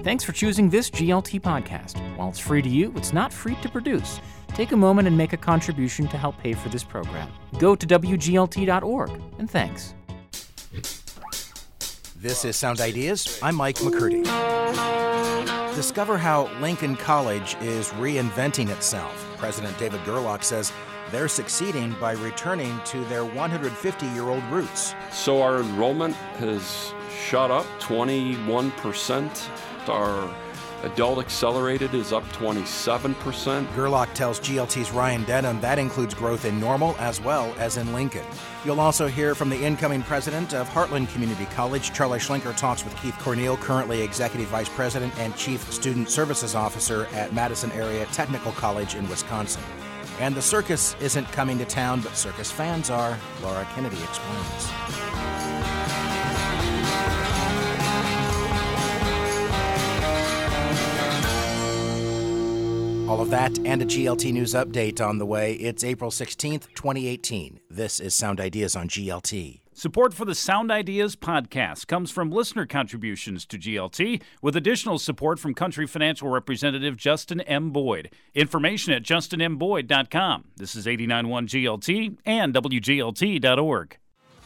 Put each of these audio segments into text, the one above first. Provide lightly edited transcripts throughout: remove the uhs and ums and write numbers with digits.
Thanks for choosing this GLT podcast. While it's free to you, it's not free to produce. Take a moment and make a contribution to help pay for this program. Go to WGLT.org, and thanks. This is Sound Ideas. I'm Mike McCurdy. Discover how Lincoln College is reinventing itself. President David Gerlach says they're succeeding by returning to their 150-year-old roots. So our enrollment has shot up 21%. Our adult accelerated is up 27%. Gerlach tells GLT's Ryan Denham that includes growth in Normal as well as in Lincoln. You'll also hear from the incoming president of Heartland Community College. Charlie Schlenker talks with Keith Cornell, currently Executive Vice President and Chief Student Services Officer at Madison Area Technical College in Wisconsin. And the circus isn't coming to town, but circus fans are. Laura Kennedy explains. All of that and a GLT News update on the way. It's April 16th, 2018. This is Sound Ideas on GLT. Support for the Sound Ideas podcast comes from listener contributions to GLT, with additional support from Country Financial Representative Justin M. Boyd. Information at justinmboyd.com. This is 89.1 GLT and WGLT.org.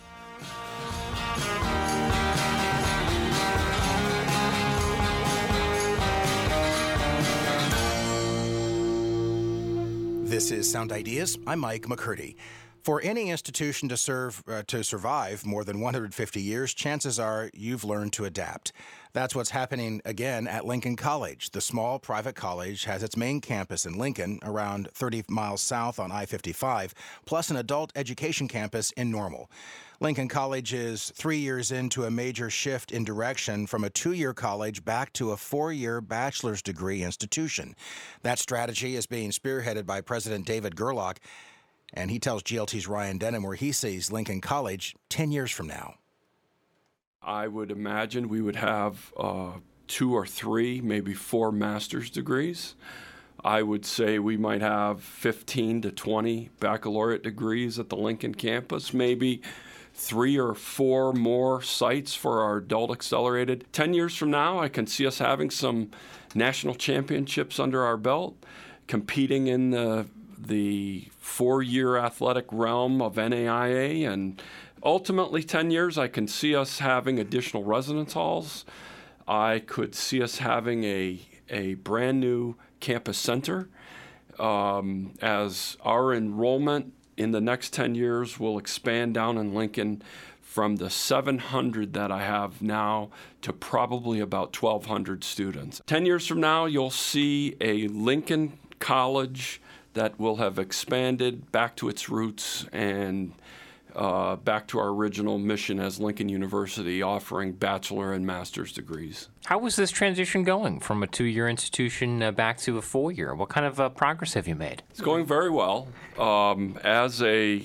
This is Sound Ideas. I'm Mike McCurdy. For any institution to survive more than 150 years, chances are you've learned to adapt. That's what's happening again at Lincoln College. The small private college has its main campus in Lincoln, around 30 miles south on I-55, plus an adult education campus in Normal. Lincoln College is 3 years into a major shift in direction from a 2-year college back to a 4-year bachelor's degree institution. That strategy is being spearheaded by President David Gerlach, and he tells GLT's Ryan Denham where he sees Lincoln College 10 years from now. I would imagine we would have 2 or 3, maybe 4 master's degrees. I would say we might have 15 to 20 baccalaureate degrees at the Lincoln campus, maybe 3 or 4 more sites for our adult accelerated. 10 years from now, I can see us having some national championships under our belt, competing in the 4-year athletic realm of NAIA, and ultimately 10 years, I can see us having additional residence halls. I could see us having a brand new campus center as our enrollment in the next 10 years will expand down in Lincoln from the 700 that I have now to probably about 1,200 students. 10 years from now, you'll see a Lincoln College that will have expanded back to its roots and back to our original mission as Lincoln University, offering bachelor and master's degrees. How was this transition going from a 2-year institution back to a 4-year? What kind of progress have you made? It's going very well. As a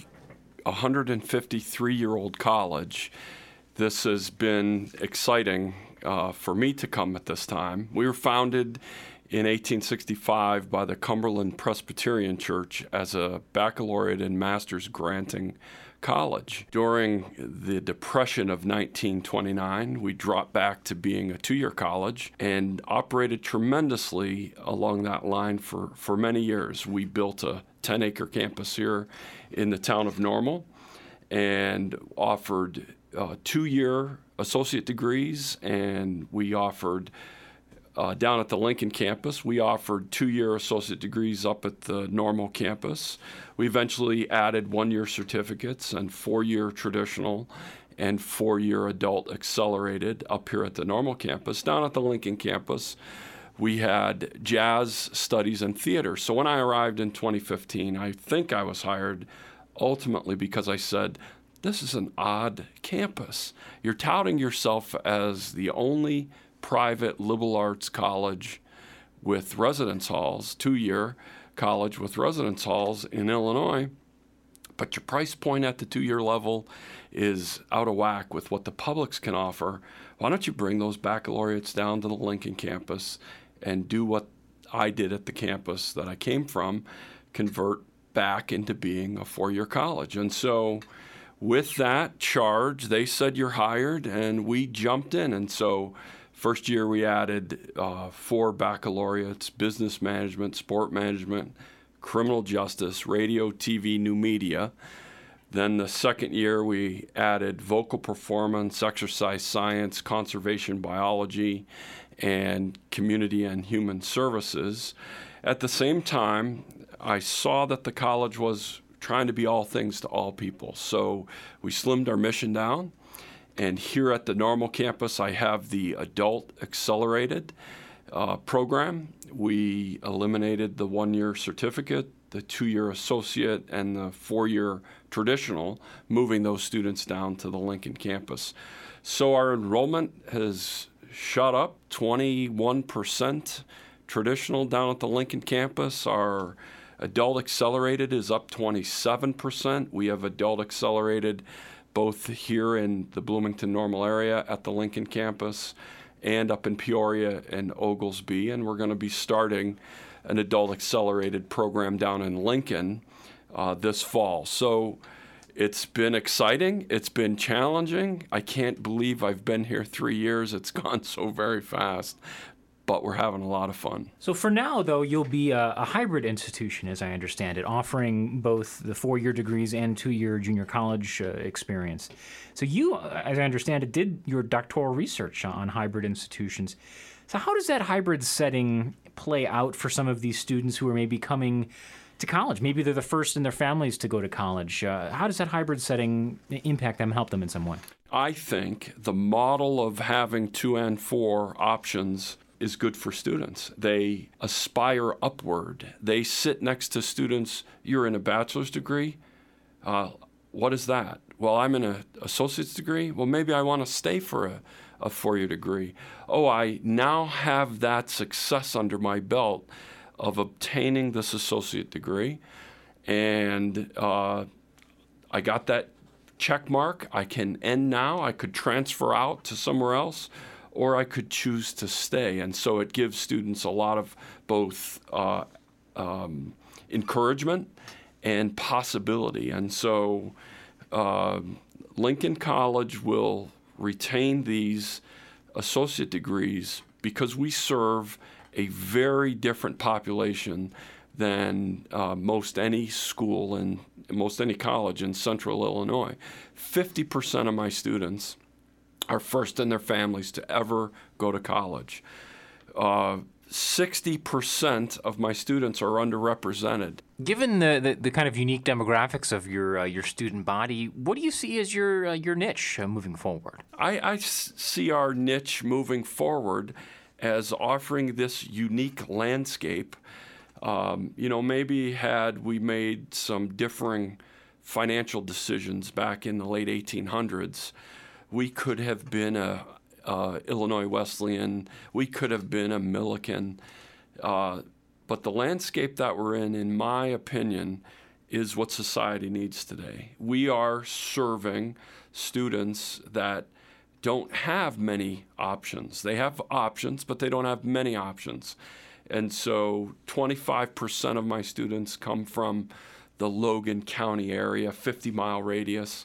153-year-old college, this has been exciting for me to come at this time. We were founded in 1865 by the Cumberland Presbyterian Church as a baccalaureate and master's granting college. During the Depression of 1929, we dropped back to being a 2-year college and operated tremendously along that line for many years. We built a 10-acre campus here in the town of Normal and offered 2-year associate degrees, and we offered down at the Lincoln campus, we offered 2-year associate degrees up at the Normal campus. We eventually added 1-year certificates and 4-year traditional and 4-year adult accelerated up here at the Normal campus. Down at the Lincoln campus, we had jazz studies and theater. So when I arrived in 2015, I think I was hired ultimately because I said, this is an odd campus. You're touting yourself as the only private liberal arts college with residence halls, 2-year college with residence halls in Illinois, but your price point at the 2-year level is out of whack with what the publics can offer. Why don't you bring those baccalaureates down to the Lincoln campus and do what I did at the campus that I came from, convert back into being a 4-year college? And so with that charge, they said you're hired, and we jumped in. And so First year we added 4 baccalaureates: business management, sport management, criminal justice, radio, TV, new media. Then the second year we added vocal performance, exercise science, conservation biology, and community and human services. At the same time, I saw that the college was trying to be all things to all people. So we slimmed our mission down. And here at the Normal campus, I have the Adult Accelerated program. We eliminated the 1-year certificate, the 2-year associate, and the 4-year traditional, moving those students down to the Lincoln campus. So our enrollment has shot up 21% traditional down at the Lincoln campus. Our Adult Accelerated is up 27%. We have Adult Accelerated both here in the Bloomington Normal area at the Lincoln campus and up in Peoria and Oglesby. And we're going to be starting an Adult Accelerated program down in Lincoln this fall. So it's been exciting. It's been challenging. I can't believe I've been here 3 years. It's gone so very fast. But we're having a lot of fun. So for now, though, you'll be a hybrid institution, as I understand it, offering both the 4-year degrees and 2-year junior college experience. So you, as I understand it, did your doctoral research on hybrid institutions. So how does that hybrid setting play out for some of these students who are maybe coming to college? Maybe they're the first in their families to go to college. How does that hybrid setting impact them, help them in some way? I think the model of having 2 and 4 options is good for students. They aspire upward. They sit next to students. You're in a bachelor's degree. What is that? Well, I'm in an associate's degree. Well, maybe I want to stay for a 4-year degree. Oh, I now have that success under my belt of obtaining this associate degree, and I got that check mark. I can end now. I could transfer out to somewhere else, or I could choose to stay. And so it gives students a lot of both encouragement and possibility. And so Lincoln College will retain these associate degrees because we serve a very different population than most any school and most any college in central Illinois. 50% of my students are first in their families to ever go to college. 60% of my students are underrepresented. Given the kind of unique demographics of your student body, what do you see as your niche moving forward? I see our niche moving forward as offering this unique landscape. Maybe had we made some differing financial decisions back in the late 1800s, we could have been a Illinois Wesleyan, we could have been a Millikan, but the landscape that we're in my opinion, is what society needs today. We are serving students that don't have many options. They have options, but they don't have many options. And so 25% of my students come from the Logan County area, 50-mile radius.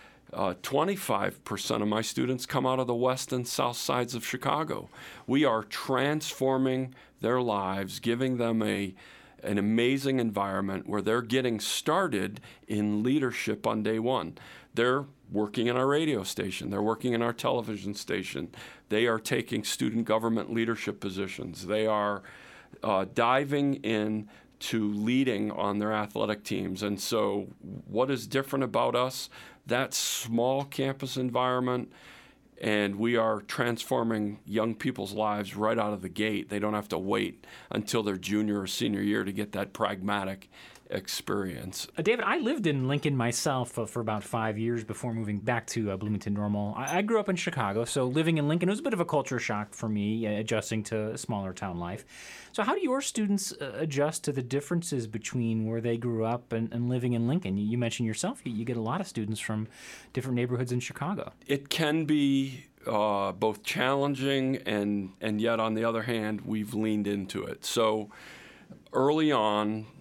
25% of my students come out of the west and south sides of Chicago. We are transforming their lives, giving them an amazing environment where they're getting started in leadership on day one. They're working in our radio station. They're working in our television station. They are taking student government leadership positions. They are diving in to leading on their athletic teams. And so what is different about us? That small campus environment, and we are transforming young people's lives right out of the gate. They don't have to wait until their junior or senior year to get that pragmatic experience. David, I lived in Lincoln myself for about 5 years before moving back to Bloomington Normal. I grew up in Chicago, so living in Lincoln was a bit of a culture shock for me, adjusting to smaller town life. So how do your students adjust to the differences between where they grew up and living in Lincoln? You mentioned yourself, you get a lot of students from different neighborhoods in Chicago. It can be both challenging and yet on the other hand, we've leaned into it. So early on,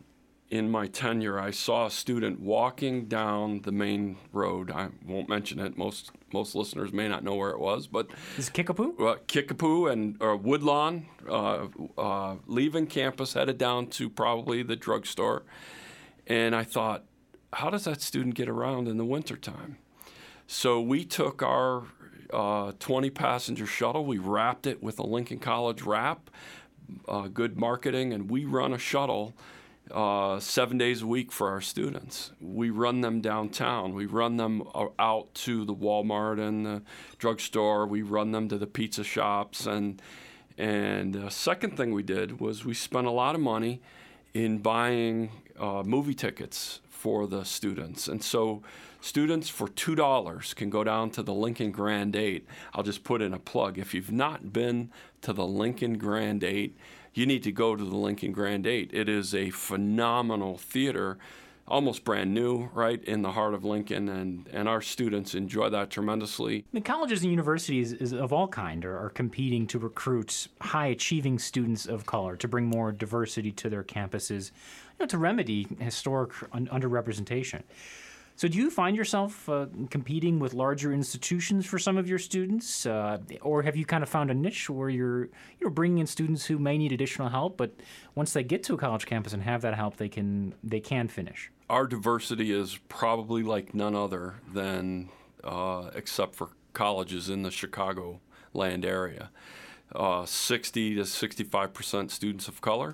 in my tenure, I saw a student walking down the main road. I won't mention it. Most listeners may not know where it was, but Is it Kickapoo? Kickapoo and Woodlawn, leaving campus, headed down to probably the drugstore. And I thought, how does that student get around in the wintertime? So we took our 20-passenger shuttle. We wrapped it with a Lincoln College wrap, good marketing, and we run a shuttle 7 days a week for our students. We run them downtown. We run them out to the Walmart and the drugstore. We run them to the pizza shops. And the second thing we did was we spent a lot of money in buying movie tickets for the students. And so students for $2 can go down to the Lincoln Grand 8. I'll just put in a plug. If you've not been to the Lincoln Grand 8, you need to go to the Lincoln Grand 8. It is a phenomenal theater, almost brand new, right in the heart of Lincoln, and our students enjoy that tremendously. The colleges and universities is of all kind are competing to recruit high-achieving students of color, to bring more diversity to their campuses, to remedy historic underrepresentation. So do you find yourself competing with larger institutions for some of your students, or have you kind of found a niche where you're bringing in students who may need additional help, but once they get to a college campus and have that help, they can finish? Our diversity is probably like none other than, except for colleges in the Chicagoland area. 60 to 65% students of color.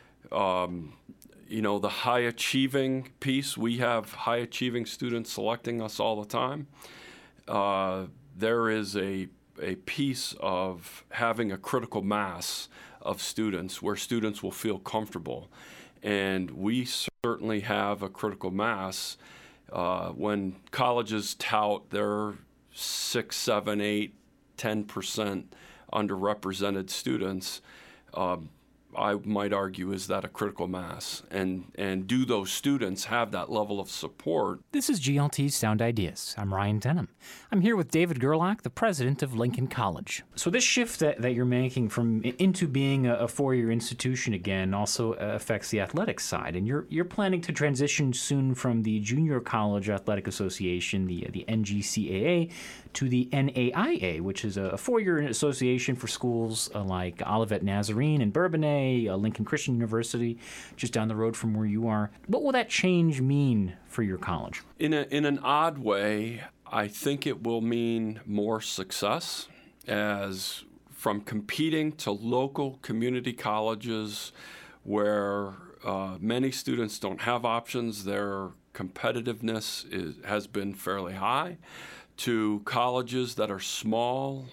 The high-achieving piece, we have high-achieving students selecting us all the time. There is a piece of having a critical mass of students where students will feel comfortable. And we certainly have a critical mass. When colleges tout their 6, 7, 8, 10% underrepresented students, I might argue, is that a critical mass? And do those students have that level of support? This is GLT's Sound Ideas. I'm Ryan Denham. I'm here with David Gerlach, the president of Lincoln College. So this shift that you're making into being a four-year institution again also affects the athletics side. And you're planning to transition soon from the Junior College Athletic Association, the NGCAA, to the NAIA, which is a four-year association for schools like Olivet Nazarene and Bourbonnais, Lincoln Christian University, just down the road from where you are. What will that change mean for your college? In an odd way, I think it will mean more success, as from competing to local community colleges where many students don't have options, their competitiveness has been fairly high, to colleges that are small.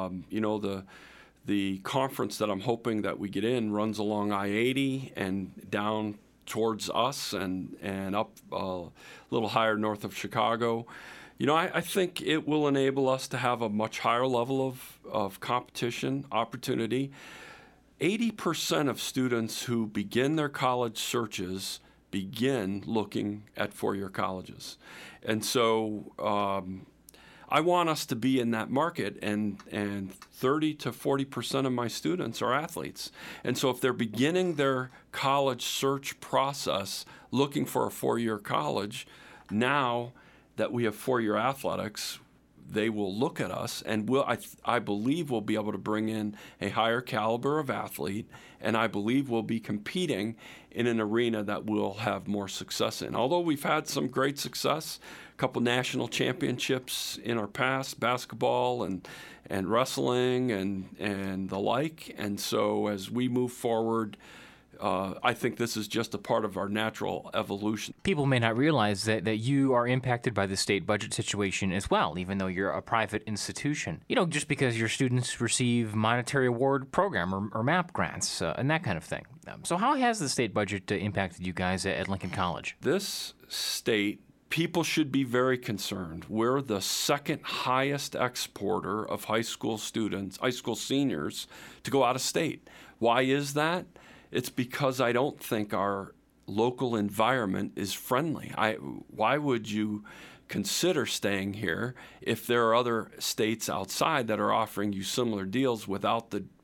The conference that I'm hoping that we get in runs along I-80 and down towards us and up a little higher north of Chicago. I think it will enable us to have a much higher level of competition, opportunity. 80% of students who begin their college searches begin looking at four-year colleges. And so I want us to be in that market, and 30 to 40% of my students are athletes. And so if they're beginning their college search process looking for a four-year college, now that we have four-year athletics, they will look at us, and I believe we'll be able to bring in a higher caliber of athlete, and I believe we'll be competing in an arena that we'll have more success in. Although we've had some great success, a couple national championships in our past, basketball and wrestling and the like, and so as we move forward, I think this is just a part of our natural evolution. People may not realize that you are impacted by the state budget situation as well, even though you're a private institution. Just because your students receive monetary award program or MAP grants and that kind of thing. So how has the state budget impacted you guys at Lincoln College? This state, people should be very concerned. We're the second highest exporter of high school seniors to go out of state. Why is that? It's because I don't think our local environment is friendly. Why would you consider staying here if there are other states outside that are offering you similar deals without the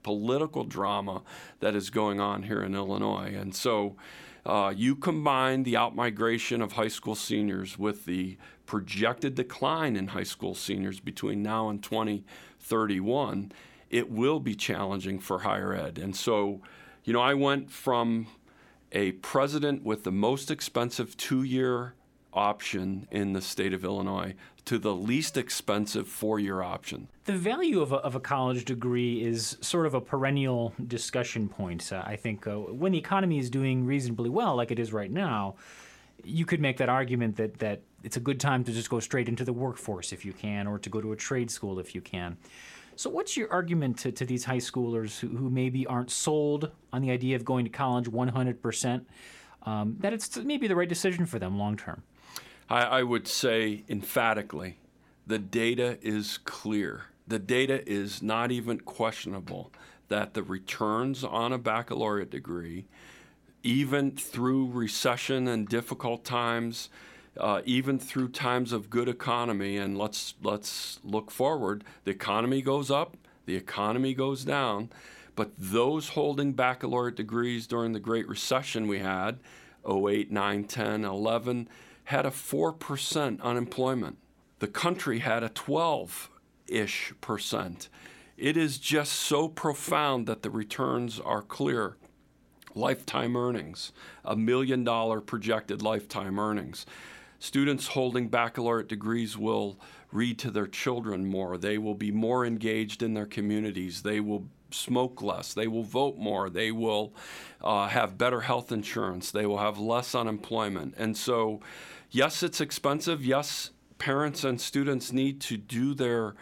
political drama that is going on here in Illinois. And so you combine the outmigration of high school seniors with the projected decline in high school seniors between now and 2031, it will be challenging for higher ed. And so, I went from a president with the most expensive 2-year option in the state of Illinois to the least expensive 4-year option. The value of a college degree is sort of a perennial discussion point. I think when the economy is doing reasonably well, like it is right now, you could make that argument that it's a good time to just go straight into the workforce if you can, or to go to a trade school if you can. So what's your argument to these high schoolers who maybe aren't sold on the idea of going to college 100%, that it's maybe the right decision for them long term? I would say emphatically, the data is clear. The data is not even questionable that the returns on a baccalaureate degree, even through recession and difficult times, even through times of good economy, and let's look forward, the economy goes up, the economy goes down, but those holding baccalaureate degrees during the Great Recession we had, 08, 9, 10, 11, had a 4% unemployment. The country had a 12-ish percent. It is just so profound that the returns are clear. Lifetime earnings, $1 million projected lifetime earnings. Students holding baccalaureate degrees will read to their children more. They will be more engaged in their communities. They will smoke less. They will vote more. They will have better health insurance. They will have less unemployment. And so, yes, it's expensive. Yes, parents and students need to do their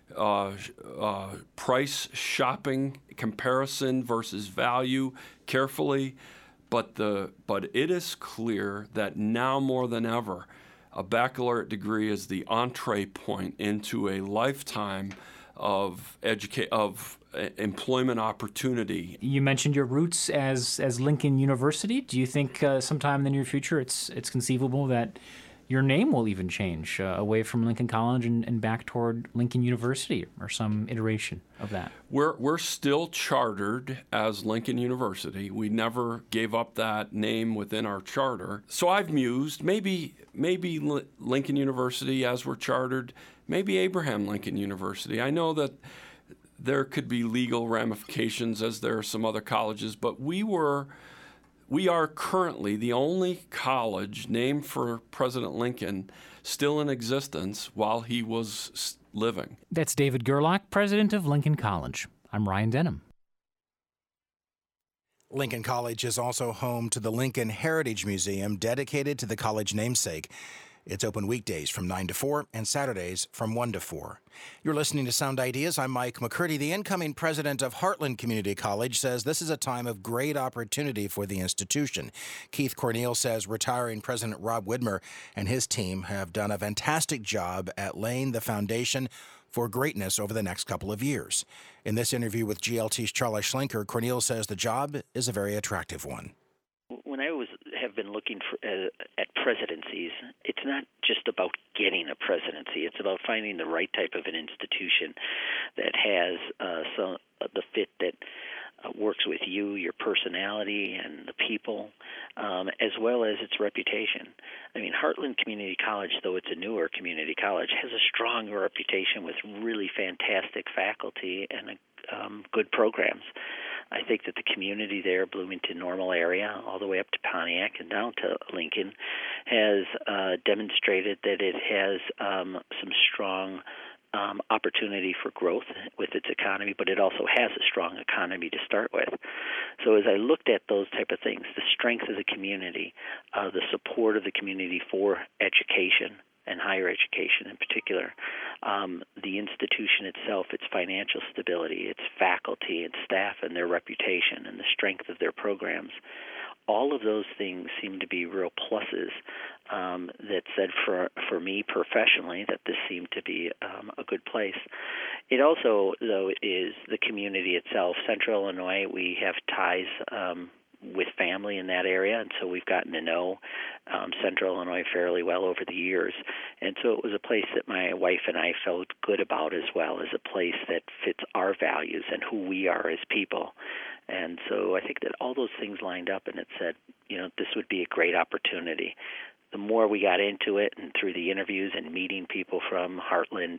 price shopping comparison versus value carefully. But it is clear that now more than ever, a baccalaureate degree is the entree point into a lifetime of employment opportunity. You mentioned your roots as Lincoln University. Do you think sometime in the near future it's conceivable that your name will even change away from Lincoln College and back toward Lincoln University, or some iteration of that? We're still chartered as Lincoln University. We never gave up that name within our charter. So I've mused, maybe Lincoln University as we're chartered, maybe Abraham Lincoln University. I know that there could be legal ramifications, as there are some other colleges, but we are currently the only college named for President Lincoln still in existence while he was living. That's David Gerlach, president of Lincoln College. I'm Ryan Denham. Lincoln College is also home to the Lincoln Heritage Museum, dedicated to the college namesake. It's open weekdays from 9 to 4 and Saturdays from 1 to 4. You're listening to Sound Ideas. I'm Mike McCurdy. The incoming president of Heartland Community College says this is a time of great opportunity for the institution. Keith Cornell says retiring President Rob Widmer and his team have done a fantastic job at laying the foundation for greatness over the next couple of years. In this interview with GLT's Charlie Schlenker, Cornell says the job is a very attractive one. When I have been looking at presidencies, it's not just about getting a presidency. It's about finding the right type of an institution that has the fit that works with you, your personality, and the people, as well as its reputation. I mean, Heartland Community College, though it's a newer community college, has a strong reputation with really fantastic faculty and good programs. I think that the community there, Bloomington Normal area, all the way up to Pontiac and down to Lincoln, has demonstrated that it has some strong opportunity for growth with its economy, but it also has a strong economy to start with. So as I looked at those type of things, the strength of the community, the support of the community for education, and higher education in particular, the institution itself, its financial stability, its faculty and staff and their reputation and the strength of their programs, all of those things seem to be real pluses that said for me professionally that this seemed to be a good place. It also, though, is the community itself. Central Illinois, we have ties with family in that area, and so we've gotten to know Central Illinois fairly well over the years. And so it was a place that my wife and I felt good about as well, as a place that fits our values and who we are as people. And so I think that all those things lined up, and it said, this would be a great opportunity. The more we got into it and through the interviews and meeting people from Heartland,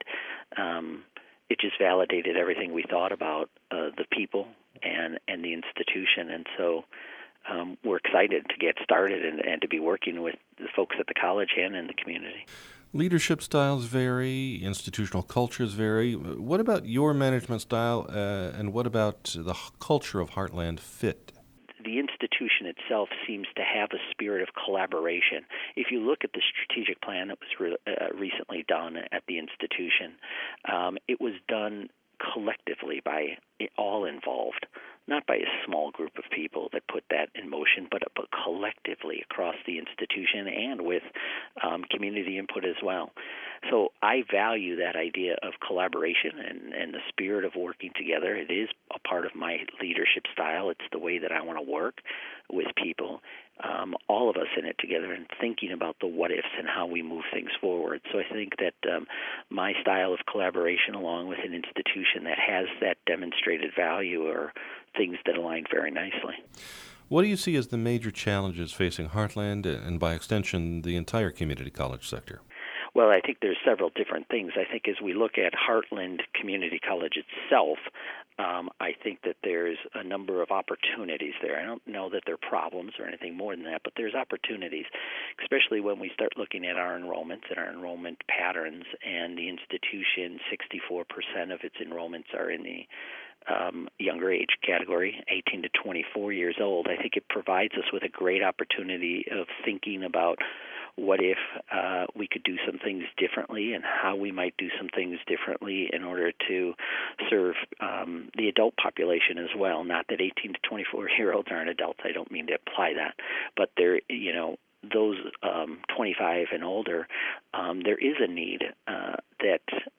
it just validated everything we thought about the people and the institution. And so we're excited to get started and to be working with the folks at the college and in the community. Leadership styles vary, institutional cultures vary. What about your management style, and what about the culture of Heartland fit? The institution itself seems to have a spirit of collaboration. If you look at the strategic plan that was recently done at the institution, it was done collectively by all involved, not by a small group of people that put that in motion, but collectively across the institution and with community input as well. So I value that idea of collaboration and the spirit of working together. It is a part of my leadership style. It's the way that I want to work with people, all of us in it together, and thinking about the what-ifs and how we move things forward. So I think that my style of collaboration along with an institution that has that demonstrated value are things that align very nicely. What do you see as the major challenges facing Heartland and, by extension, the entire community college sector? Well, I think there's several different things. I think as we look at Heartland Community College itself, I think that there's a number of opportunities there. I don't know that there are problems or anything more than that, but there's opportunities, especially when we start looking at our enrollments and our enrollment patterns. And the institution, 64% of its enrollments are in the younger age category, 18 to 24 years old. I think it provides us with a great opportunity of thinking about what if we could do some things differently and how we might do some things differently in order to serve the adult population as well. Not that 18 to 24-year-olds aren't adults. I don't mean to imply that. But they're, those 25 and older, there is a need that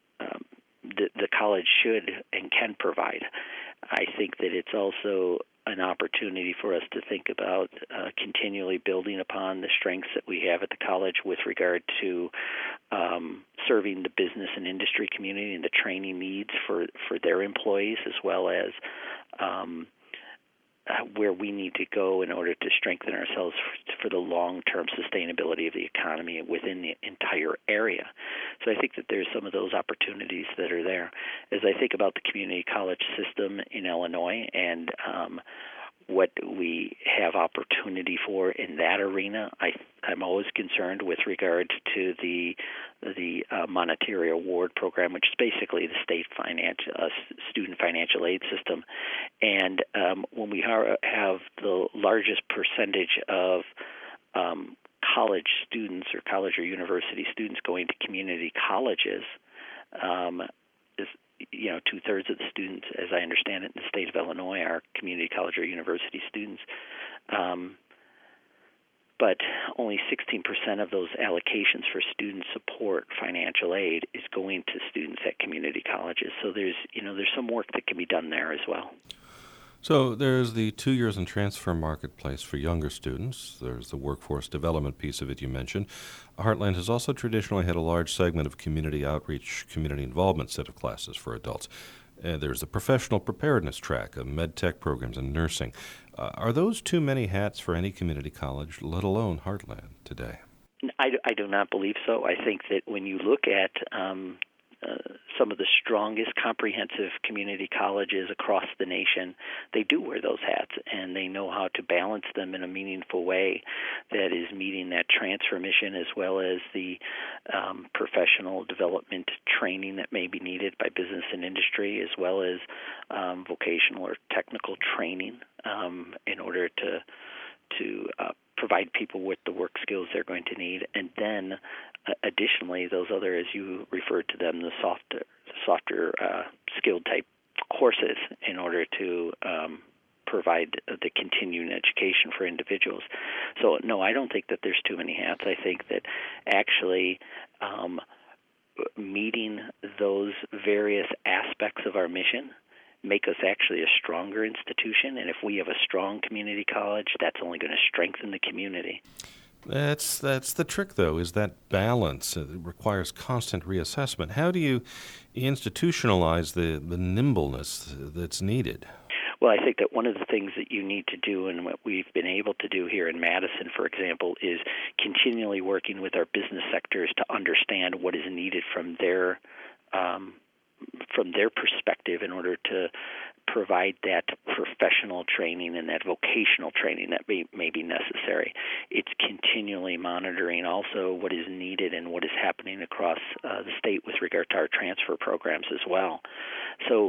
the college should and can provide. I think that it's also an opportunity for us to think about continually building upon the strengths that we have at the college with regard to serving the business and industry community and the training needs for their employees, as well as where we need to go in order to strengthen ourselves for the long-term sustainability of the economy within the entire area. So I think that there's some of those opportunities that are there. As I think about the community college system in Illinois and what we have opportunity for in that arena, I'm always concerned with regard to the monetary award program, which is basically the state student financial aid system. And when we have the largest percentage of college students or college or university students going to community colleges, two-thirds of the students, as I understand it, in the state of Illinois are community college or university students. But only 16% of those allocations for student support financial aid is going to students at community colleges. So there's some work that can be done there as well. So there's the 2 years in transfer marketplace for younger students. There's the workforce development piece of it you mentioned. Heartland has also traditionally had a large segment of community outreach, community involvement set of classes for adults. There's the professional preparedness track of med tech programs and nursing. Are those too many hats for any community college, let alone Heartland, today? I do not believe so. I think that when you look at some of the strongest comprehensive community colleges across the nation, they do wear those hats, and they know how to balance them in a meaningful way that is meeting that transfer mission, as well as the professional development training that may be needed by business and industry, as well as vocational or technical training in order to provide people with the work skills they're going to need. And then additionally, those other, as you referred to them, the softer skilled type courses in order to provide the continuing education for individuals. So no, I don't think that there's too many hats. I think that actually meeting those various aspects of our mission make us actually a stronger institution. And if we have a strong community college, that's only going to strengthen the community. That's the trick, though, is that balance. It requires constant reassessment. How do you institutionalize the nimbleness that's needed? Well, I think that one of the things that you need to do, and what we've been able to do here in Madison, for example, is continually working with our business sectors to understand what is needed from their perspective in order to provide that professional training and that vocational training that may be necessary. It's continually monitoring also what is needed and what is happening across the state with regard to our transfer programs as well. So,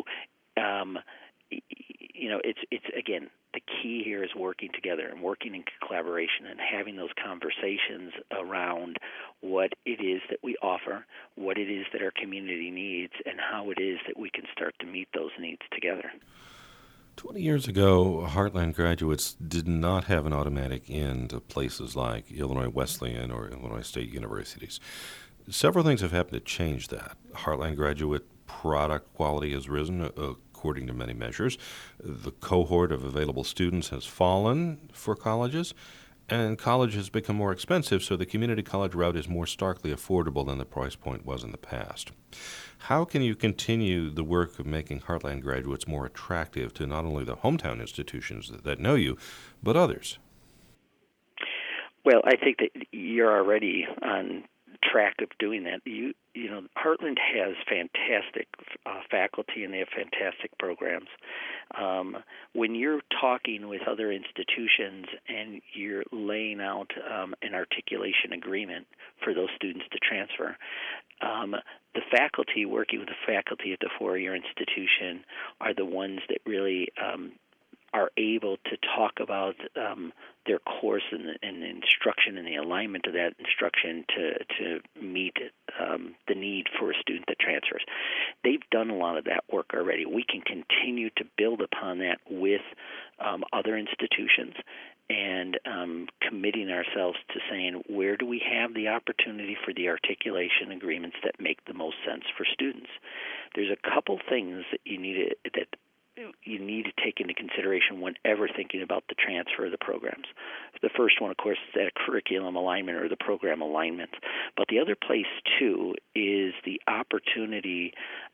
it's again, the key here is working together and working in collaboration and having those conversations around what it is that we offer, what it is that our community needs, and how it is that we can start to meet those needs together. 20 years ago, Heartland graduates did not have an automatic in to places like Illinois Wesleyan or Illinois State Universities. Several things have happened to change that. Heartland graduate product quality has risen according to many measures. The cohort of available students has fallen for colleges, and college has become more expensive, so the community college route is more starkly affordable than the price point was in the past. How can you continue the work of making Heartland graduates more attractive to not only the hometown institutions that know you, but others? Well, I think that you're already on track of doing that. Heartland has fantastic faculty, and they have fantastic programs. When you're talking with other institutions and you're laying out an articulation agreement for those students to transfer, the faculty, working with the faculty at the four-year institution, are the ones that really are able to talk about their course and the instruction and the alignment of that instruction to meet the need for a student that transfers. They've done a lot of that work already. We can continue to build upon that with other institutions and committing ourselves to saying, where do we have the opportunity for the articulation agreements that make the most sense for students? There's a couple things that you need to take into consideration whenever thinking about the transfer of the programs. The first one, of course, is that curriculum alignment or the program alignment. But the other place, too, is the opportunity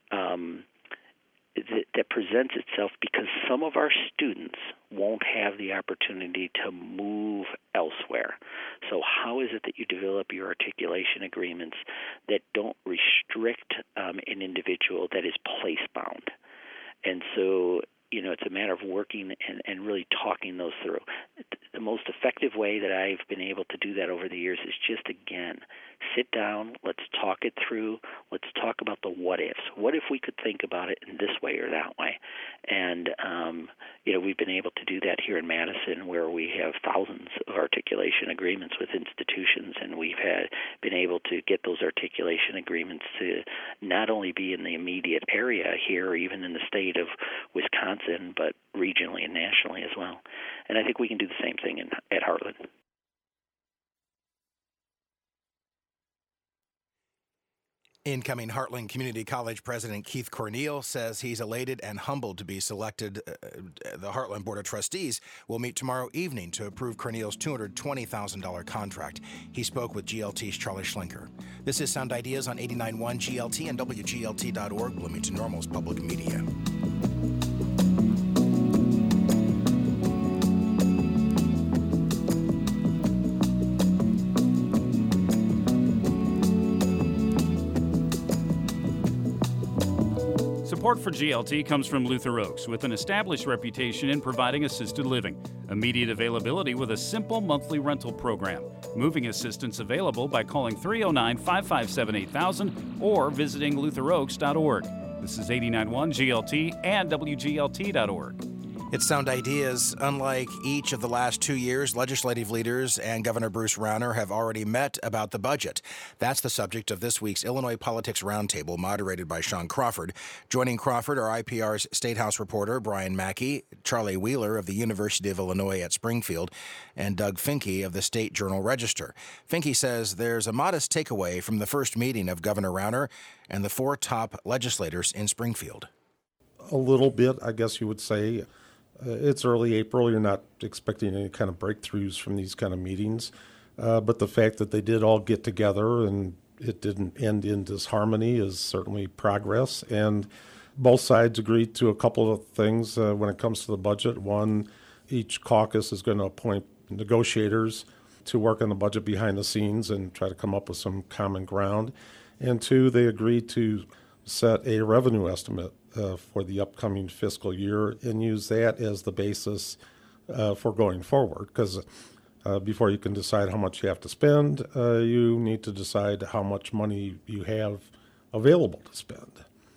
that presents itself because some of our students won't have the opportunity to move elsewhere. So how is it that you develop your articulation agreements that don't restrict an individual that is place-bound? And so, it's a matter of working and really talking those through. The most effective way that I've been able to do that over the years is just, again, sit down, let's talk it through, let's talk about the what-ifs. What if we could think about it in this way or that way? And, we've been able to do that here in Madison, where we have thousands of articulation agreements with institutions, and we've been able to get those articulation agreements to not only be in the immediate area here or even in the state of Wisconsin, but regionally and nationally as well. And I think we can do the same thing at Heartland. Incoming Heartland Community College President Keith Corneal says he's elated and humbled to be selected. The Heartland Board of Trustees will meet tomorrow evening to approve Corneal's $220,000 contract. He spoke with GLT's Charlie Schlenker. This is Sound Ideas on 89.1 GLT and WGLT.org, Bloomington Normal's public media. Support for GLT comes from Luther Oaks, with an established reputation in providing assisted living. Immediate availability with a simple monthly rental program. Moving assistance available by calling 309-557-8000 or visiting lutheroaks.org. This is 89.1 GLT and WGLT.org. It's Sound Ideas. Unlike each of the last 2 years, legislative leaders and Governor Bruce Rauner have already met about the budget. That's the subject of this week's Illinois Politics Roundtable, moderated by Sean Crawford. Joining Crawford are IPR's State House reporter Brian Mackey, Charlie Wheeler of the University of Illinois at Springfield, and Doug Finke of the State Journal-Register. Finke says there's a modest takeaway from the first meeting of Governor Rauner and the four top legislators in Springfield. a little bit, I guess you would say. It's early April. You're not expecting any kind of breakthroughs from these kind of meetings. But the fact that they did all get together and it didn't end in disharmony is certainly progress. And both sides agreed to a couple of things when it comes to the budget. One, each caucus is going to appoint negotiators to work on the budget behind the scenes and try to come up with some common ground. And two, they agreed to set a revenue estimate for the upcoming fiscal year and use that as the basis for going forward. Because before you can decide how much you have to spend, you need to decide how much money you have available to spend.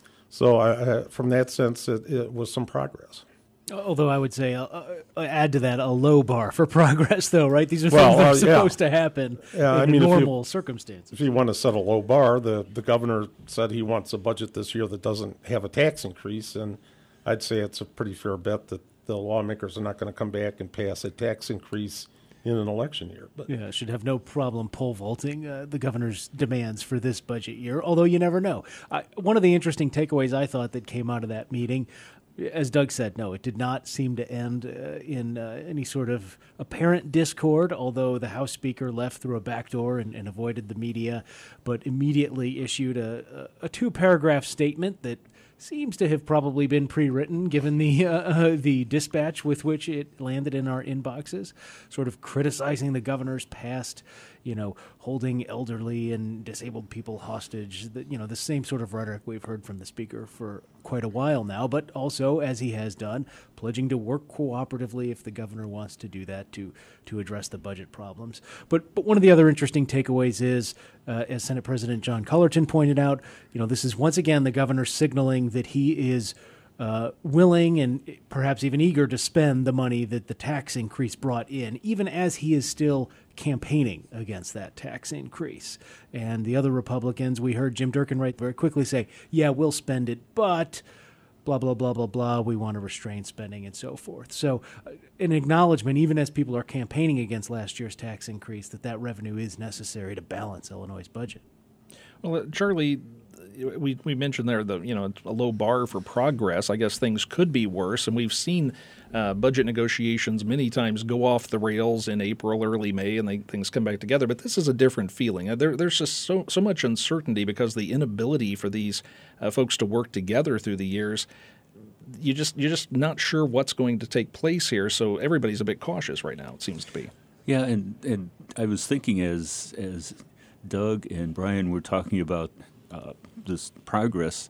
So from that sense, it was some progress. Although I would say, add to that a low bar for progress, though, right? These are things that are supposed to happen in normal circumstances. If you want to set a low bar, the governor said he wants a budget this year that doesn't have a tax increase, and I'd say it's a pretty fair bet that the lawmakers are not going to come back and pass a tax increase in an election year. But yeah, should have no problem pole vaulting the governor's demands for this budget year, although you never know. One of the interesting takeaways I thought that came out of that meeting, as Doug said, no, it did not seem to end in any sort of apparent discord, although the House Speaker left through a back door and avoided the media, but immediately issued a two-paragraph statement that seems to have probably been pre-written, given the dispatch with which it landed in our inboxes, sort of criticizing the governor's past, holding elderly and disabled people hostage, the same sort of rhetoric we've heard from the speaker for quite a while now, but also, as he has done, pledging to work cooperatively if the governor wants to do that to address the budget problems. But one of the other interesting takeaways is, as Senate President John Cullerton pointed out, this is once again the governor signaling that he is willing and perhaps even eager to spend the money that the tax increase brought in, even as he is still campaigning against that tax increase. And the other Republicans, we heard Jim Durkin very quickly say, yeah, we'll spend it, but blah, blah, blah, blah, blah, we want to restrain spending and so forth. So an acknowledgement, even as people are campaigning against last year's tax increase, that revenue is necessary to balance Illinois' budget. Well, Charlie, we mentioned there a low bar for progress. I guess things could be worse, and we've seen budget negotiations many times go off the rails in April, early May, and things come back together. But this is a different feeling. There's just so much uncertainty because the inability for these folks to work together through the years. You're just not sure what's going to take place here. So everybody's a bit cautious right now, it seems to be. Yeah, and I was thinking as Doug and Brian were talking about this progress,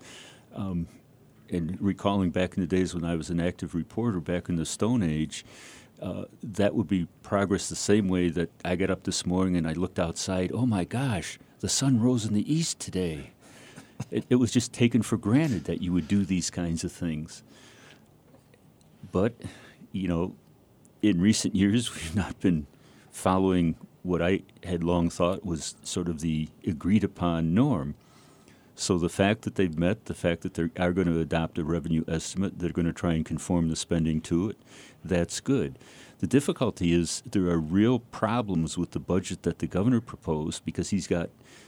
and recalling back in the days when I was an active reporter back in the Stone Age, that would be progress the same way that I got up this morning and I looked outside, oh my gosh, the sun rose in the east today. It was just taken for granted that you would do these kinds of things. But, in recent years we've not been following what I had long thought was sort of the agreed-upon norm. So the fact that they've met, the fact that they are going to adopt a revenue estimate, they're going to try and conform the spending to it, that's good. The difficulty is there are real problems with the budget that the governor proposed because he's got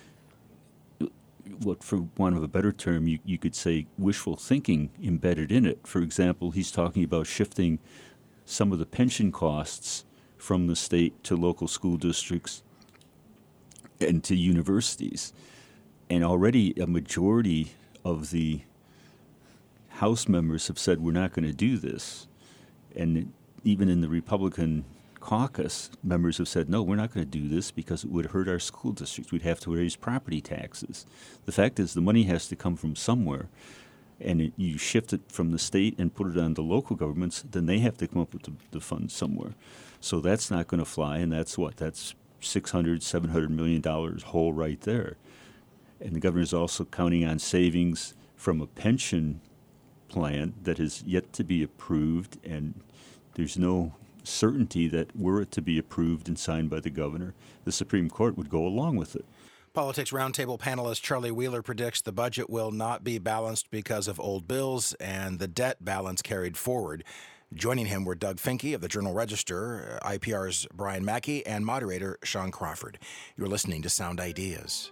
what, for want of a better term, you could say wishful thinking embedded in it. For example, he's talking about shifting some of the pension costs from the state to local school districts and to universities. And already a majority of the House members have said we're not going to do this. And even in the Republican caucus, members have said, no, we're not going to do this because it would hurt our school districts. We'd have to raise property taxes. The fact is the money has to come from somewhere. And you shift it from the state and put it on the local governments, then they have to come up with the funds somewhere. So that's not going to fly, and that's $600, $700 million hole right there. And the governor is also counting on savings from a pension plan that is yet to be approved, and there's no certainty that were it to be approved and signed by the governor, the Supreme Court would go along with it. Politics Roundtable panelist Charlie Wheeler predicts the budget will not be balanced because of old bills and the debt balance carried forward. Joining him were Doug Finke of the Journal-Register, IPR's Brian Mackey, and moderator Sean Crawford. You're listening to Sound Ideas.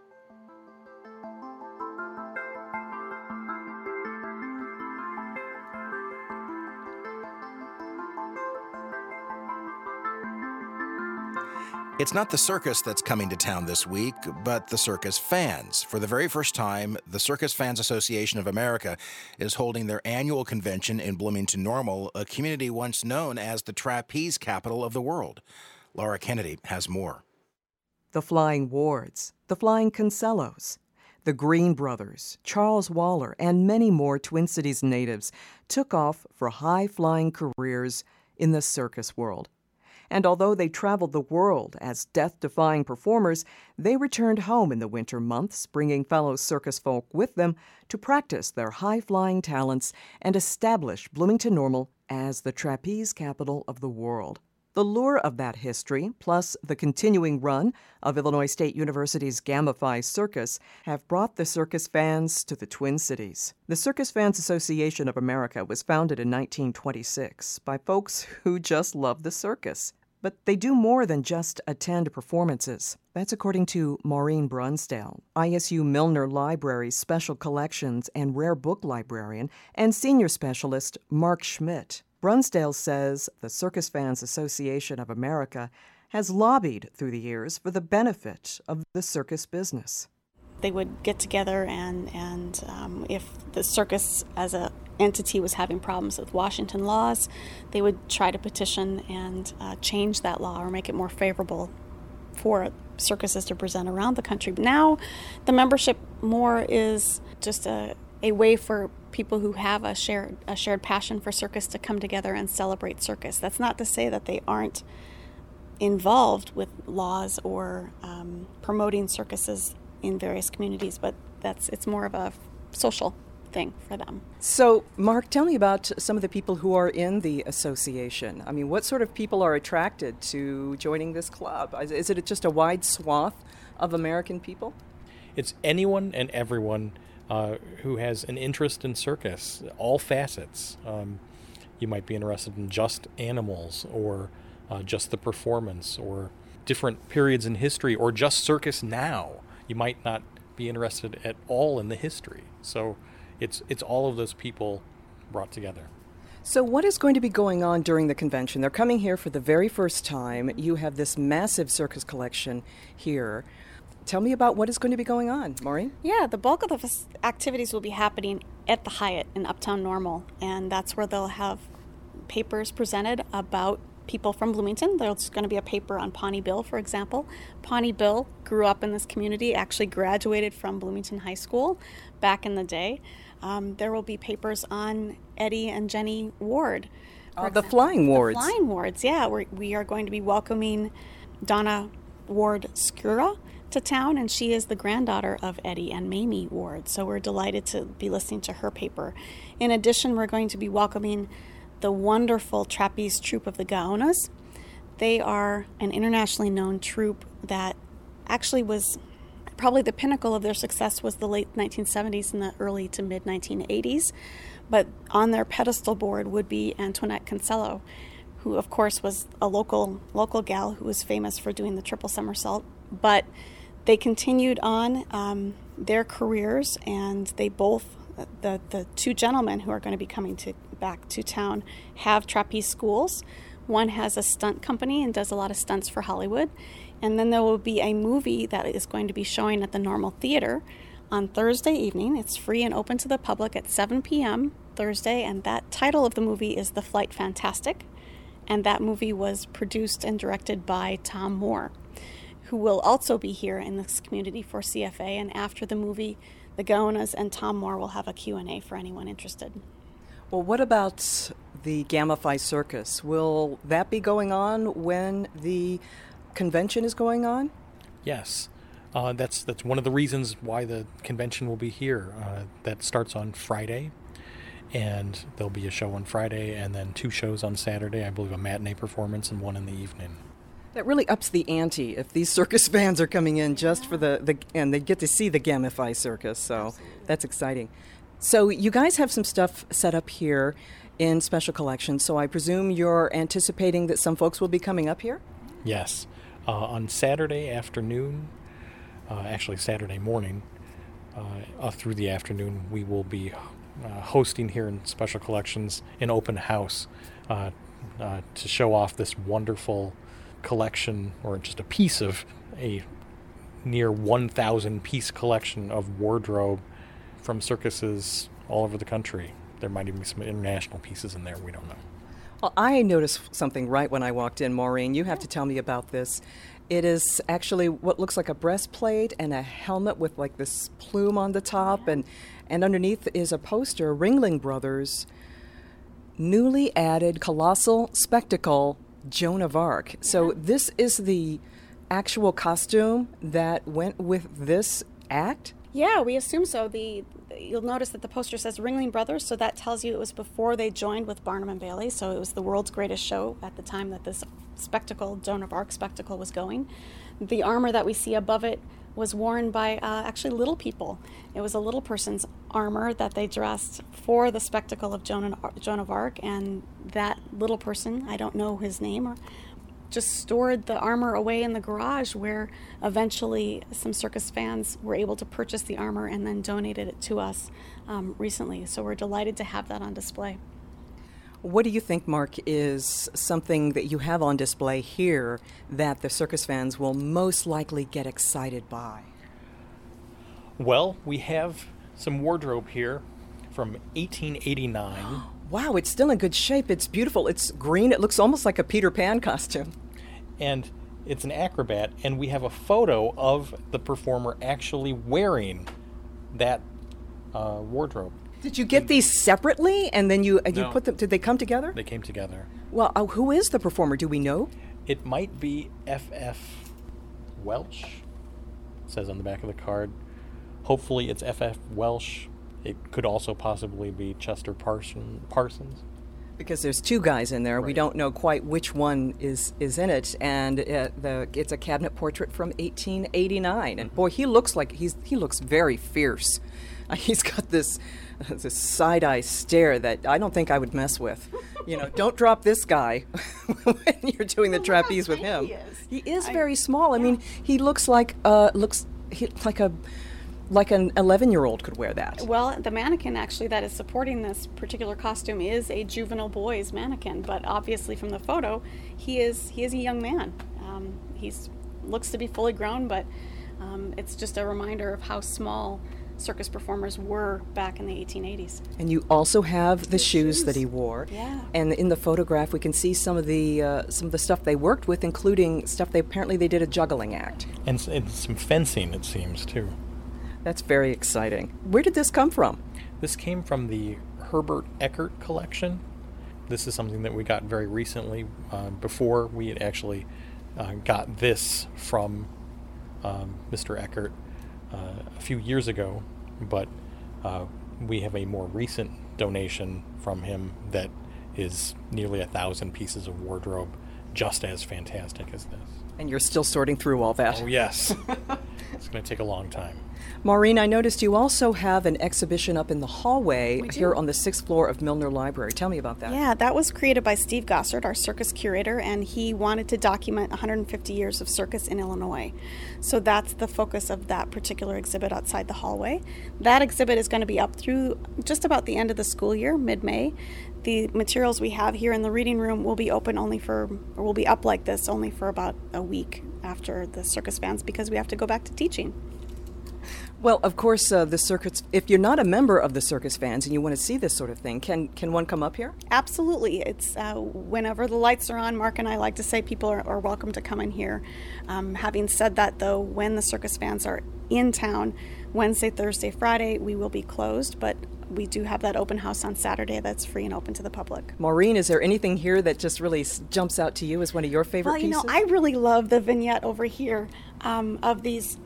It's not the circus that's coming to town this week, but the circus fans. For the very first time, the Circus Fans Association of America is holding their annual convention in Bloomington Normal, a community once known as the trapeze capital of the world. Laura Kennedy has more. The Flying Wards, the Flying Kinsellos, the Green Brothers, Charles Waller, and many more Twin Cities natives took off for high-flying careers in the circus world. And although they traveled the world as death-defying performers, they returned home in the winter months, bringing fellow circus folk with them to practice their high-flying talents and establish Bloomington Normal as the trapeze capital of the world. The lure of that history, plus the continuing run of Illinois State University's Gamma Phi Circus, have brought the circus fans to the Twin Cities. The Circus Fans Association of America was founded in 1926 by folks who just love the circus. But they do more than just attend performances. That's according to Maureen Brunsdale, ISU Milner Library's Special Collections and Rare Book Librarian, and Senior Specialist Mark Schmidt. Brunsdale says the Circus Fans Association of America has lobbied through the years for the benefit of the circus business. They would get together and if the circus as a entity was having problems with Washington laws, they would try to petition and change that law or make it more favorable for circuses to present around the country. Now, the membership more is just a way for people who have a shared passion for circus to come together and celebrate circus. That's not to say that they aren't involved with laws or promoting circuses in various communities, but it's more of a social thing for them. So, Mark, tell me about some of the people who are in the association. I mean, what sort of people are attracted to joining this club? Is it just a wide swath of American people? It's anyone and everyone who has an interest in circus, all facets. You might be interested in just animals or just the performance or different periods in history or just circus now. You might not be interested at all in the history. So it's all of those people brought together. So what is going to be going on during the convention? They're coming here for the very first time. You have this massive circus collection here. Tell me about what is going to be going on, Maureen. Yeah, the bulk of the activities will be happening at the Hyatt in Uptown Normal, and that's where they'll have papers presented about people from Bloomington. There's going to be a paper on Pawnee Bill, for example. Pawnee Bill grew up in this community, actually graduated from Bloomington High School back in the day. There will be papers on Eddie and Jenny Ward. The Flying Wards. The Flying Wards, yeah. We are going to be welcoming Donna Ward Skura to town, and she is the granddaughter of Eddie and Mamie Ward. So we're delighted to be listening to her paper. In addition, we're going to be welcoming the wonderful trapeze troupe of the Gaonas. They are an internationally known troupe that actually was probably the pinnacle of their success was the late 1970s and the early to mid 1980s. But on their pedestal board would be Antoinette Kinsello, who of course was a local gal who was famous for doing the triple somersault. But they continued on their careers, and they both, the two gentlemen who are going to be coming back to town, have trapeze schools. One has a stunt company and does a lot of stunts for Hollywood. And then there will be a movie that is going to be showing at the Normal Theater on Thursday evening. It's free and open to the public at 7 p.m. Thursday, and that title of the movie is The Flight Fantastic. And that movie was produced and directed by Tom Moore, who will also be here in this community for CFA. And after the movie, the Gaonas and Tom Moore will have a Q&A for anyone interested. Well, what about the Gamma Phi Circus? Will that be going on when the convention is going on? Yes. That's one of the reasons why the convention will be here. That starts on Friday, and there'll be a show on Friday and then 2 shows on Saturday. I believe a matinee performance and one in the evening. That really ups the ante if these circus fans are coming in just for and they get to see the Gamma Phi Circus, so absolutely. That's exciting. So you guys have some stuff set up here in Special Collections, so I presume you're anticipating that some folks will be coming up here? Yes. On Saturday afternoon, actually Saturday morning, through the afternoon, we will be hosting here in Special Collections an open house to show off this wonderful collection, or just a piece of a near 1,000 piece collection of wardrobe from circuses all over the country. There might even be some international pieces in there. We don't know. Well, I noticed something right when I walked in, Maureen. You have to tell me about this. It is actually what looks like a breastplate and a helmet with like this plume on the top, and underneath is a poster, Ringling Brothers, newly added colossal spectacle, Joan of Arc. So this is the actual costume that went with this act? Yeah, we assume so. You'll notice that the poster says Ringling Brothers, so that tells you it was before they joined with Barnum and Bailey, so it was the world's greatest show at the time that this spectacle, Joan of Arc spectacle, was going. The armor that we see above it was worn by actually little people. It was a little person's armor that they dressed for the spectacle of Joan of Arc, and that little person, I don't know his name, just stored the armor away in the garage, where eventually some circus fans were able to purchase the armor and then donated it to us recently. So we're delighted to have that on display. What do you think, Mark, is something that you have on display here that the circus fans will most likely get excited by? Well, we have some wardrobe here from 1889. Wow, it's still in good shape. It's beautiful. It's green. It looks almost like a Peter Pan costume. And it's an acrobat, and we have a photo of the performer actually wearing that wardrobe. Did you get these separately, and then you No. put them? Did they come together? They came together. Well, who is the performer? Do we know? It might be F.F. Welsh. It says on the back of the card. Hopefully it's F.F. Welsh. It could also possibly be Chester Parsons. Because there's two guys in there. Right. We don't know quite which one is in it, and it's a cabinet portrait from 1889. And boy, he looks very fierce. He's got this side-eye stare that I don't think I would mess with. You know, don't drop this guy when you're doing the trapeze with him. He is very small. I mean, he looks like like an 11-year-old could wear that. Well, the mannequin actually that is supporting this particular costume is a juvenile boy's mannequin, but obviously from the photo, he is a young man. He looks to be fully grown, but it's just a reminder of how small circus performers were back in the 1880s. And you also have the shoes that he wore. Yeah. And in the photograph, we can see some of the stuff they worked with, including stuff they did a juggling act. And some fencing, it seems, too. That's very exciting. Where did this come from? This came from the Herbert Eckert collection. This is something that we got very recently. Before we had actually got this from Mr. Eckert a few years ago, but we have a more recent donation from him that is nearly 1,000 pieces of wardrobe, just as fantastic as this. And you're still sorting through all that. Oh, yes. It's going to take a long time. Maureen, I noticed you also have an exhibition up in the hallway here on the 6th floor of Milner Library. Tell me about that. Yeah, that was created by Steve Gossard, our circus curator, and he wanted to document 150 years of circus in Illinois. So that's the focus of that particular exhibit outside the hallway. That exhibit is going to be up through just about the end of the school year, mid-May. The materials we have here in the reading room will be open will be up like this only for about a week after the circus fans, because we have to go back to teaching. Well, of course, the circus, if you're not a member of the Circus Fans and you want to see this sort of thing, can one come up here? Absolutely. It's whenever the lights are on, Mark and I like to say people are welcome to come in here. Having said that, though, when the Circus Fans are in town, Wednesday, Thursday, Friday, we will be closed, but we do have that open house on Saturday that's free and open to the public. Maureen, is there anything here that just really jumps out to you as one of your favorite pieces? Well, I really love the vignette over here of these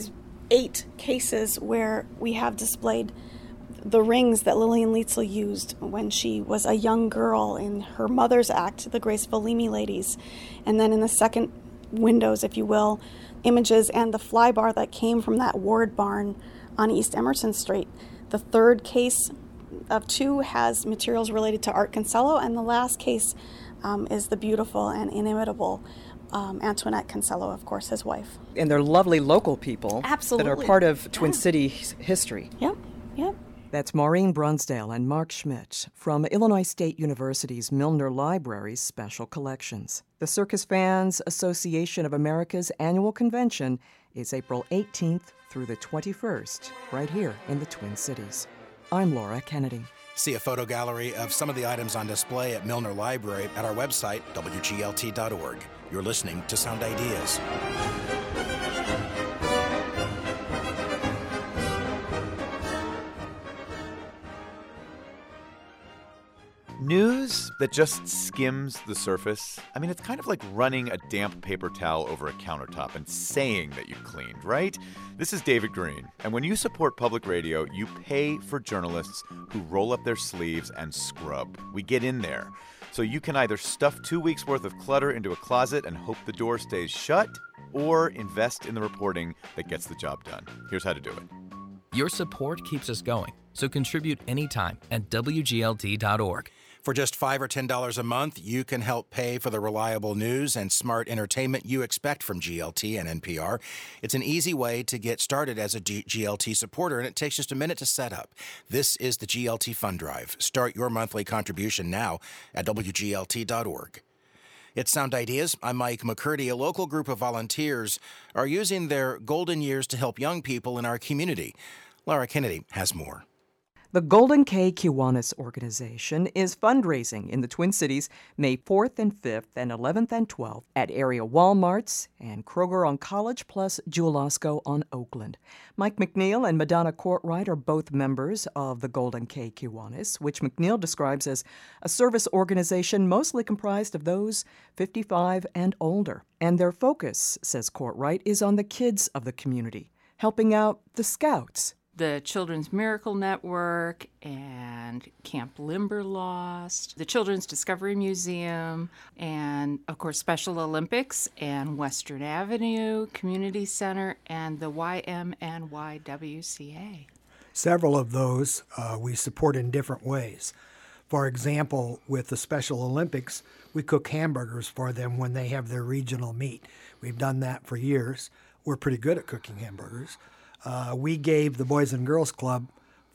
8 cases where we have displayed the rings that Lillian Lietzel used when she was a young girl in her mother's act, the Graceful Leamy Ladies. And then in the second windows, if you will, images and the fly bar that came from that Ward barn on East Emerson Street. The third case of 2 has materials related to Art Kinsella, and the last case is the beautiful and inimitable Antoinette Kinsella, of course, his wife. And they're lovely local people. Absolutely. That are part of Twin Cities history. Yep. That's Maureen Brunsdale and Mark Schmidt from Illinois State University's Milner Library's Special Collections. The Circus Fans Association of America's annual convention is April 18th through the 21st, right here in the Twin Cities. I'm Laura Kennedy. See a photo gallery of some of the items on display at Milner Library at our website, WGLT.org. You're listening to Sound Ideas. News that just skims the surface. I mean, it's kind of like running a damp paper towel over a countertop and saying that you cleaned, right? This is David Green. And when you support public radio, you pay for journalists who roll up their sleeves and scrub. We get in there. So you can either stuff 2 weeks' worth of clutter into a closet and hope the door stays shut, or invest in the reporting that gets the job done. Here's how to do it. Your support keeps us going, so contribute anytime at WGLT.org. For just $5 or $10 a month, you can help pay for the reliable news and smart entertainment you expect from GLT and NPR. It's an easy way to get started as a GLT supporter, and it takes just a minute to set up. This is the GLT Fund Drive. Start your monthly contribution now at WGLT.org. It's Sound Ideas. I'm Mike McCurdy. A local group of volunteers are using their golden years to help young people in our community. Laura Kennedy has more. The Golden K Kiwanis organization is fundraising in the Twin Cities May 4th and 5th and 11th and 12th at area Walmarts and Kroger on College plus Jewel-Osco on Oakland. Mike McNeil and Madonna Courtwright are both members of the Golden K Kiwanis, which McNeil describes as a service organization mostly comprised of those 55 and older. And their focus, says Courtwright, is on the kids of the community, helping out the Scouts, the Children's Miracle Network and Camp Limberlost, the Children's Discovery Museum, and, of course, Special Olympics and Western Avenue Community Center and the YMNYWCA. Several of those we support in different ways. For example, with the Special Olympics, we cook hamburgers for them when they have their regional meet. We've done that for years. We're pretty good at cooking hamburgers. We gave the Boys and Girls Club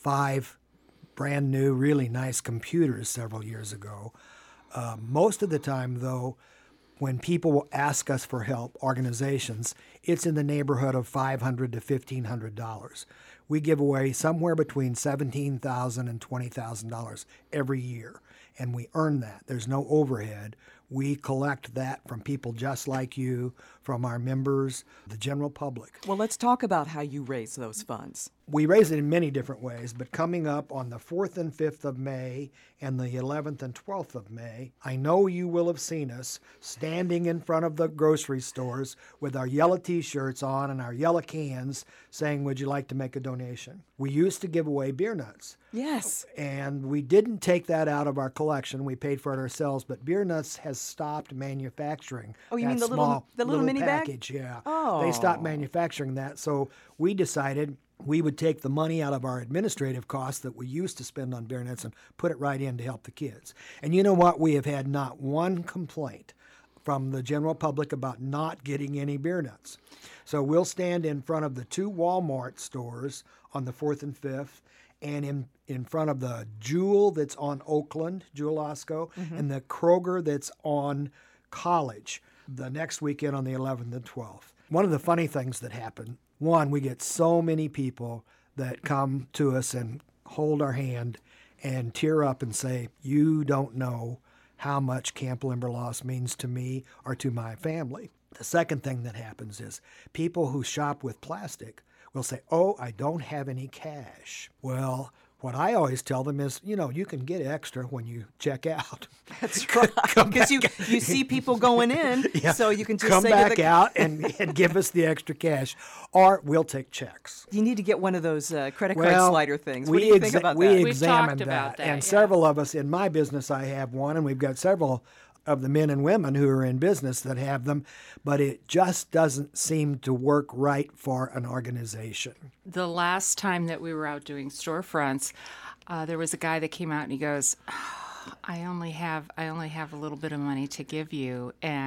5 brand new, really nice computers several years ago. Most of the time, though, when people ask us for help, organizations, it's in the neighborhood of $500 to $1,500. We give away somewhere between $17,000 and $20,000 every year, and we earn that. There's no overhead. We collect that from people just like you, from our members, the general public. Well, let's talk about how you raise those funds. We raise it in many different ways, but coming up on the 4th and 5th of May and the 11th and 12th of May, I know you will have seen us standing in front of the grocery stores with our yellow T-shirts on and our yellow cans saying, "Would you like to make a donation?" We used to give away beer nuts. Yes. And we didn't take that out of our collection. We paid for it ourselves, but Beer Nuts has stopped manufacturing. Oh, you that mean the small, little mini package, bag? Yeah. Oh. They stopped manufacturing that, so we decided we would take the money out of our administrative costs that we used to spend on Beer Nuts and put it right in to help the kids. And you know what? We have had not one complaint from the general public about not getting any Beer Nuts. So we'll stand in front of the 2 Walmart stores on the 4th and 5th, and in front of the Jewel that's on Oakland, Jewel-Osco, and the Kroger that's on College the next weekend on the 11th and 12th. One of the funny things that happen, one, we get so many people that come to us and hold our hand and tear up and say, "You don't know how much Camp Limberlost means to me or to my family." The second thing that happens is people who shop with plastic will say, "Oh, I don't have any cash." Well, what I always tell them is, you can get extra when you check out. That's right. Because you see people going in, so you can just come say back out and give us the extra cash, or we'll take checks. You need to get one of those credit card slider things. What do you think about that? We examined that, and several of us in my business, I have one, and we've got several of the men and women who are in business that have them, but it just doesn't seem to work right for an organization. The last time that we were out doing storefronts, there was a guy that came out and he goes, "I only have a little bit of money to give you, and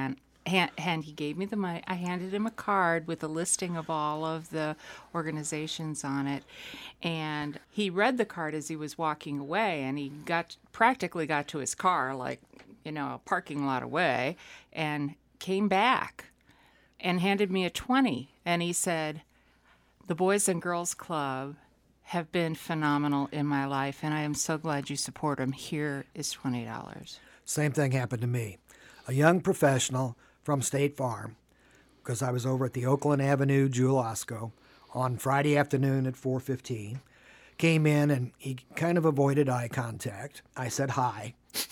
And he gave me the money. I handed him a card with a listing of all of the organizations on it. And he read the card as he was walking away, and he practically got to his car, like, a parking lot away, and came back and handed me a 20. And he said, "The Boys and Girls Club have been phenomenal in my life, and I am so glad you support them. Here is $20. Same thing happened to me. A young professional from State Farm, because I was over at the Oakland Avenue Jewel Osco on Friday afternoon at 4:15, came in and he kind of avoided eye contact. I said hi.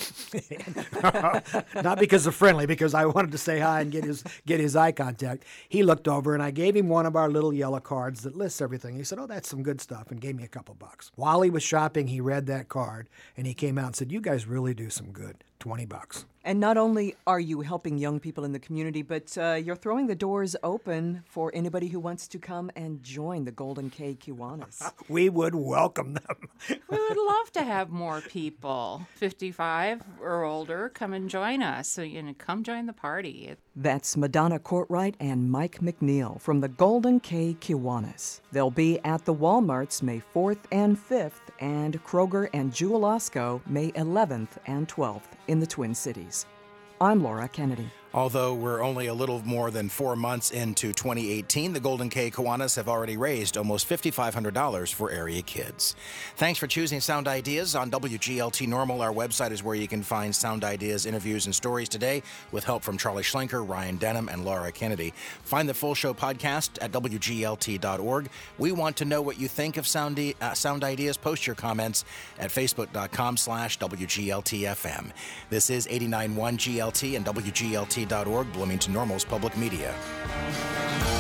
Not because of friendly, because I wanted to say hi and get his eye contact. He looked over and I gave him one of our little yellow cards that lists everything. He said, "Oh, that's some good stuff," and gave me a couple bucks. While he was shopping, he read that card and he came out and said, "You guys really do some good. $20. And not only are you helping young people in the community, but you're throwing the doors open for anybody who wants to come and join the Golden K Kiwanis. We would welcome them. We would love to have more people, 55 or older, come and join us. So, come join the party. That's Madonna Courtright and Mike McNeil from the Golden K Kiwanis. They'll be at the Walmarts May 4th and 5th, and Kroger and Jewel Osco May 11th and 12th in the Twin Cities. I'm Laura Kennedy. Although we're only a little more than 4 months into 2018, the Golden K Kiwanis have already raised almost $5,500 for area kids. Thanks for choosing Sound Ideas on WGLT Normal. Our website is where you can find Sound Ideas, interviews, and stories today with help from Charlie Schlenker, Ryan Denham, and Laura Kennedy. Find the full show podcast at WGLT.org. We want to know what you think of Sound Ideas. Post your comments at Facebook.com/WGLTFM. This is 89.1 GLT and WGLT.org, Bloomington Normal's public media.